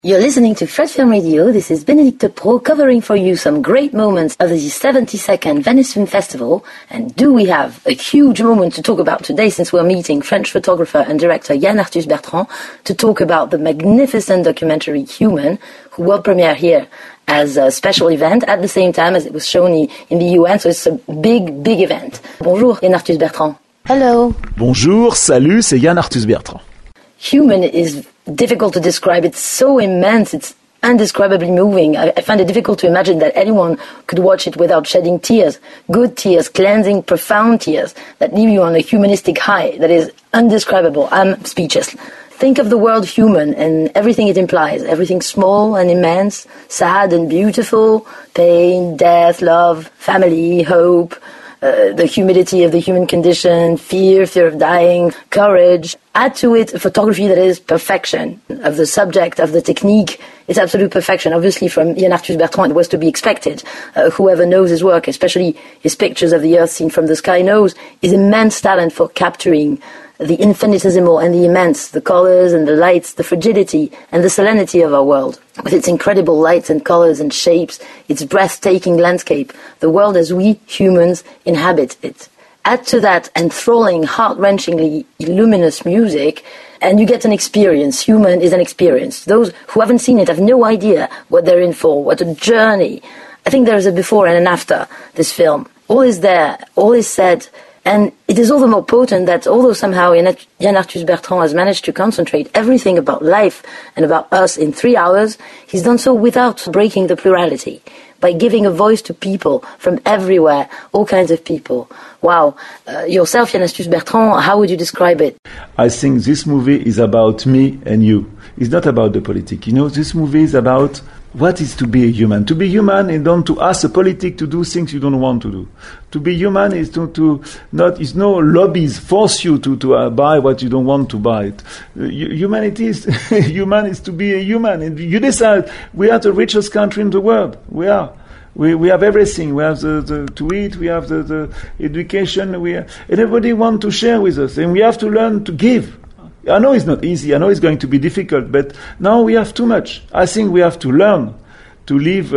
You're listening to Fred Film Radio. This is Benedicte Pro covering for you some great moments of the 72nd Venice Film Festival. And do we have a huge moment to talk about today, since we're meeting French photographer and director Yann Arthus-Bertrand to talk about the magnificent documentary Human, who will premiere here as a special event at the same time as it was shown in the UN. So it's a big, big event. Bonjour, Yann Arthus-Bertrand. Hello. Bonjour, salut, c'est Yann Arthus-Bertrand. Human is difficult to describe. It's so immense. It's indescribably moving. I find it difficult to imagine that anyone could watch it without shedding tears. Good tears, cleansing, profound tears that leave you on a humanistic high that is indescribable. I'm speechless. Think of the word human and everything it implies. Everything small and immense, sad and beautiful, pain, death, love, family, hope, the humility of the human condition, fear of dying, courage. Add to it a photography that is perfection of the subject, of the technique. It's absolute perfection. Obviously, from Yann Arthus-Bertrand, it was to be expected. Whoever knows his work, especially his pictures of the Earth seen from the sky, knows his immense talent for capturing the infinitesimal and the immense, the colors and the lights, the fragility and the solemnity of our world. With its incredible lights and colors and shapes, its breathtaking landscape, the world as we humans inhabit it. Add to that enthralling, heart-wrenchingly luminous music, and you get an experience. Human is an experience. Those who haven't seen it have no idea what they're in for, what a journey. I think there is a before and an after this film. All is there, all is said, and it is all the more potent that although somehow Yann Arthus-Bertrand has managed to concentrate everything about life and about us in 3 hours, he's done so without breaking the plurality, by giving a voice to people from everywhere, all kinds of people. Wow. Yourself, Yann Arthus-Bertrand, how would you describe it? I think this movie is about me and you. It's not about the politics. You know, this movie is about what is to be a human. To be human is not to ask a politic to do things you don't want to do. To be human is is no lobbies force you to buy what you don't want to buy. Humanity is human is to be a human. And you decide we are the richest country in the world. We are. We have everything. We have the to eat. We have the education. And everybody wants to share with us, and we have to learn to give. I know it's not easy. I know it's going to be difficult, but now we have too much. I think we have to learn to live.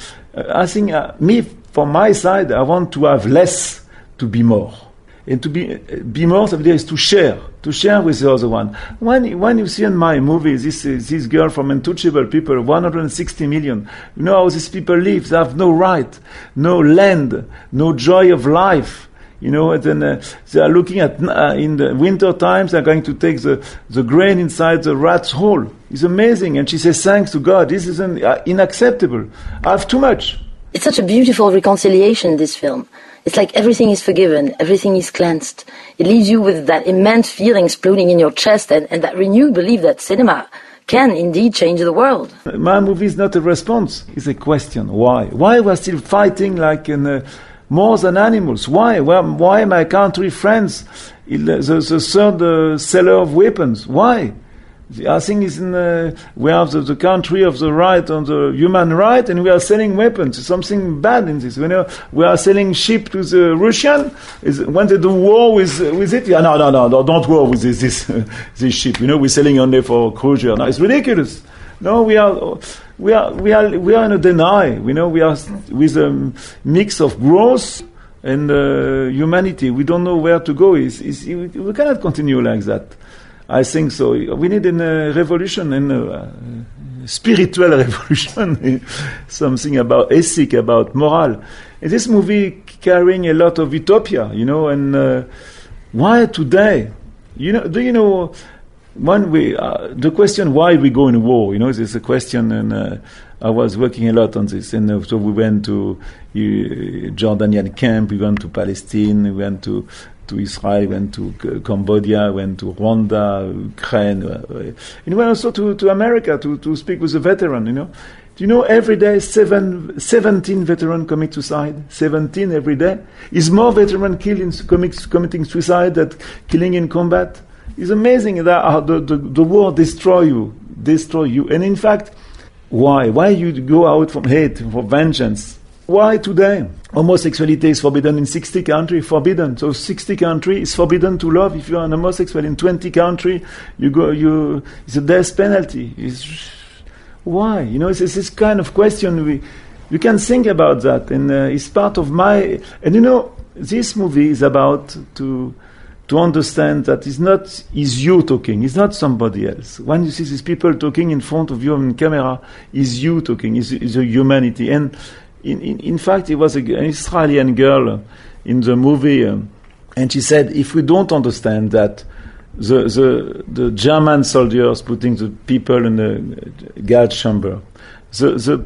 I think from my side, I want to have less to be more. And to be more, that is to share with the other one. When you see in my movie, this girl from Untouchable People, 160 million, you know how these people live. They have no right, no land, no joy of life. You know, and then they are looking at, in the winter times, they're going to take the grain inside the rat's hole. It's amazing. And she says, thanks to God, this is unacceptable. I have too much. It's such a beautiful reconciliation, this film. It's like everything is forgiven, everything is cleansed. It leaves you with that immense feeling exploding in your chest and that renewed belief that cinema can indeed change the world. My movie is not a response, it's a question. Why? Why we're still fighting like more than animals? Why? Why my country, France, the third seller of weapons? Why? I think we have the country of the right on the human right, and we are selling weapons. There's something bad in this. You know, we are selling ship to the Russian. When they do war with it, yeah, no, don't war with this ship. You know, we're selling only for cruiser. No, it's ridiculous. No, we are in a deny. You know, we are with a mix of growth and humanity. We don't know where to go. We cannot continue like that. I think so. We need a revolution, a spiritual revolution, something about ethic, about moral. And this movie carrying a lot of utopia, you know, and why today? You know, do you know, the question why we go in war, you know, there's a question, and I was working a lot on this, and so we went to Jordanian camp, we went to Palestine, we went to Israel, went to Cambodia, went to Rwanda, Ukraine, and we went also to America to speak with a veteran, you know. Do you know every day 17 veterans commit suicide? 17 every day? Is more veteran committing suicide than killing in combat? It's amazing that the war destroy you. And in fact, why you go out from hate, for vengeance? Why today? Homosexuality is forbidden in 60 countries, forbidden. So 60 countries is forbidden to love. If you are an homosexual in 20 countries, it's a death penalty. Why? You know, it's this kind of question we can think about that, and it's part of my. And you know, this movie is about to understand that it's you talking, it's not somebody else. When you see these people talking in front of you on camera, it's you talking, it's a humanity. And in fact, it was an Israeli girl in the movie, and she said, if we don't understand that the German soldiers putting the people in the gas chamber, the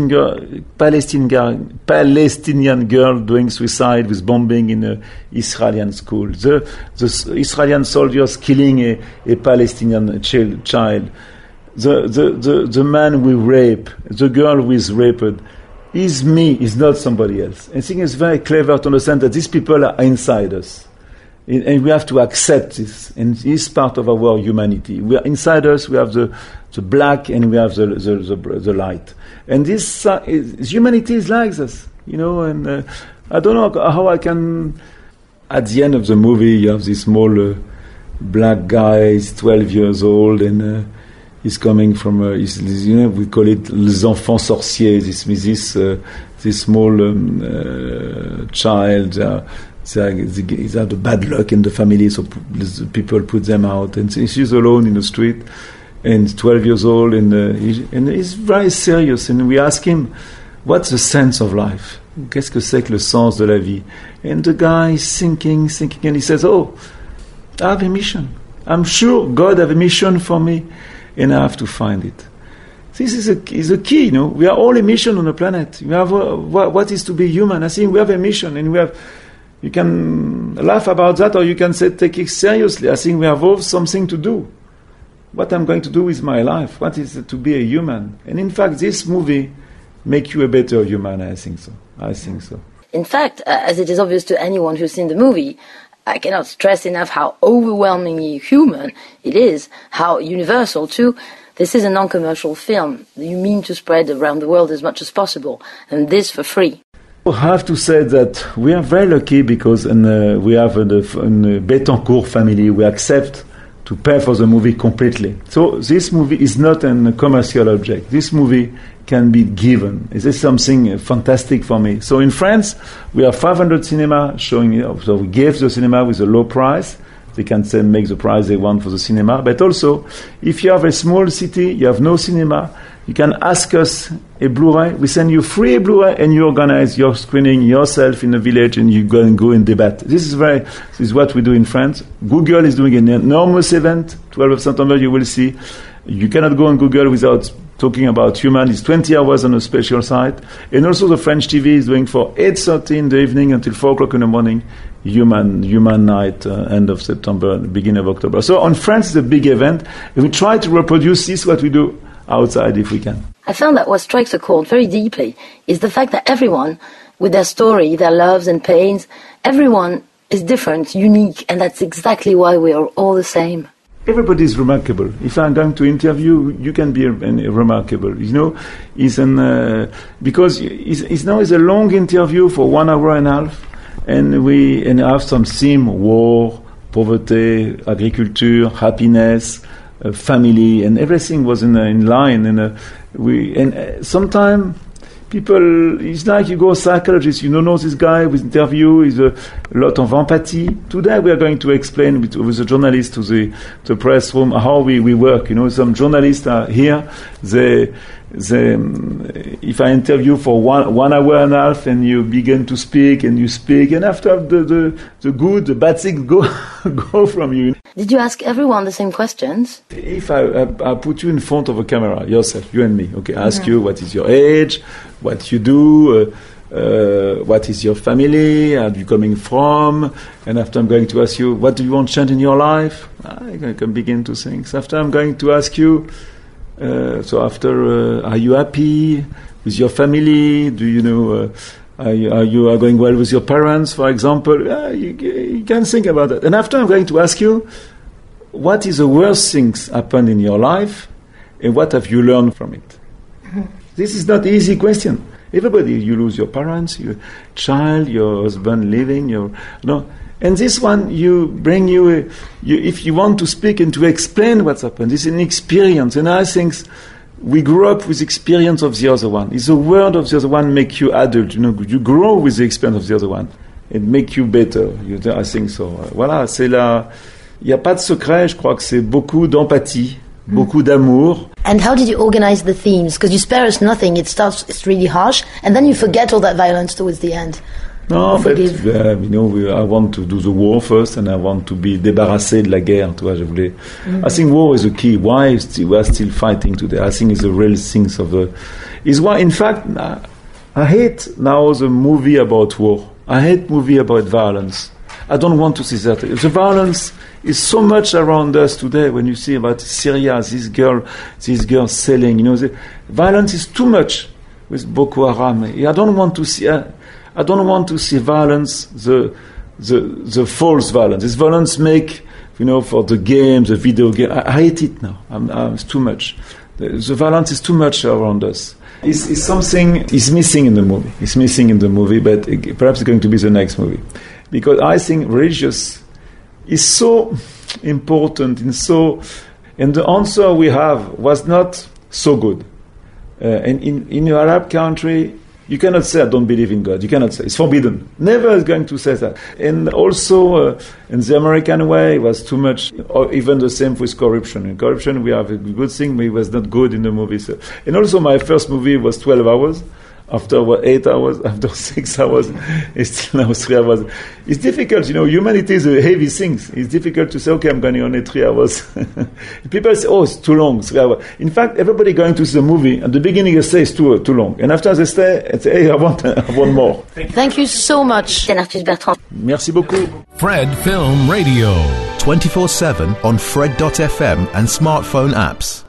Palestinian girl doing suicide with bombing in an Israeli school, the Israeli soldiers killing a Palestinian child, the man we rape, the girl who is raped, is me, is not somebody else. I think it's very clever to understand that these people are inside us. And we have to accept this, and it's part of our humanity. We are inside us. We have the black, and we have the light. And this humanity is like this, you know. And I don't know how I can. At the end of the movie, you have this small black guy. He's 12 years old, and he's coming from. You know, we call it les enfants sorciers. This small child. They have the bad luck in the family, so people put them out. And she's alone in the street, and 12 years old, and he's very serious. And we ask him, what's the sense of life? Qu'est-ce que c'est que le sens de la vie? And the guy is thinking, and he says, I have a mission. I'm sure God have a mission for me, and I have to find it. This is a key, you know. We are all a mission on the planet. We have what is to be human. I think we have a mission, and we have. You can laugh about that, or you can say, take it seriously. I think we have all something to do. What I'm going to do with my life? What is it to be a human? And in fact, this movie makes you a better human. I think so. In fact, as it is obvious to anyone who's seen the movie, I cannot stress enough how overwhelmingly human it is, how universal too. This is a non-commercial film. You mean to spread around the world as much as possible, and this for free. I have to say that we are very lucky because we have in the Bettencourt family, we accept to pay for the movie completely. So this movie is not a commercial object. This movie can be given. This is something fantastic for me. So in France, we have 500 cinema showing, so we gave the cinema with a low price. They can make the price they want for the cinema. But also, if you have a small city, you have no cinema, you can ask us a Blu-ray. We send you free Blu-ray, and you organize your screening yourself in a village, and you go in debate. This is what we do in France. Google is doing an enormous event. 12th of September, you will see. You cannot go on Google without talking about human. It's 20 hours on a special site. And also the French TV is doing for 8:30 in the evening until 4 o'clock in the morning, human night, end of September, beginning of October. So on France, it's a big event. And we try to reproduce this, what we do outside if we can. I found that what strikes a chord very deeply is the fact that everyone, with their story, their loves and pains, everyone is different, unique, and that's exactly why we are all the same. Everybody is remarkable. If I'm going to interview, you can be remarkable. You know, because it's now a long interview for 1 hour and a half, and we have some theme: war, poverty, agriculture, happiness, family, and everything was in line. And sometimes people, it's like you go psychologist, you don't know this guy with interview, is a lot of empathy. Today we are going to explain with the journalist to the press room how we work. You know, some journalists are here, if I interview for 1 hour and a half, and you begin to speak, and after the bad things go from you. Did you ask everyone the same questions? If I put you in front of a camera, yourself, you and me, okay, ask you what is your age, what you do, what is your family, where are you coming from, and after I'm going to ask you, what do you want to change in your life? I can begin to think. After I'm going to ask you, are you happy with your family? Do you know, are you going well with your parents, for example? You can think about that. And after I'm going to ask you, what is the worst things happened in your life, and what have you learned from it? This is not an easy question. Everybody, you lose your parents, your child, your husband leaving, and this one, if you want to speak and to explain what's happened, this is an experience. And I think we grew up with the experience of the other one. It's the word of the other one make you adult. You know, you grow with the experience of the other one. It make you better. I think so. Voilà, c'est la. Il n'y a pas de secret. Je crois que c'est beaucoup d'empathie, beaucoup d'amour. And how did you organize the themes? Because you spare us nothing. It's really harsh, and then you forget all that violence towards the end. No, but I want to do the war first, and I want to be débarrassé de la guerre. Tu vois, je voulais. I think war is the key. Why we are still fighting today? I think it's the real things of the. Is why, in fact, I hate now the movie about war. I hate movie about violence. I don't want to see that. The violence is so much around us today. When you see about Syria, this girl selling, the violence is too much with Boko Haram. I don't want to see. I don't want to see violence, the false violence. This violence make, for the game, the video game. I hate it now. It's too much. The violence is too much around us. It's something is missing in the movie. It's missing in the movie, but perhaps it's going to be the next movie. Because I think religious is so important and the answer we have was not so good. And in your Arab country, you cannot say, I don't believe in God. You cannot say. It's forbidden. Never is going to say that. And also, in the American way, it was too much, or even the same with corruption. In corruption, we have a good thing, but it was not good in the movie. So. And also, my first movie was 12 hours. After 8 hours, after 6 hours, it's still now 3 hours. It's difficult, humanity is a heavy thing. It's difficult to say, okay, I'm going only 3 hours. People say, oh, it's too long, 3 hours. In fact, everybody going to see the movie, at the beginning they say it's too long. And after they say, hey, I want more. Thank you so much. Merci beaucoup. Fred Film Radio. 24/7 on Fred.fm and smartphone apps.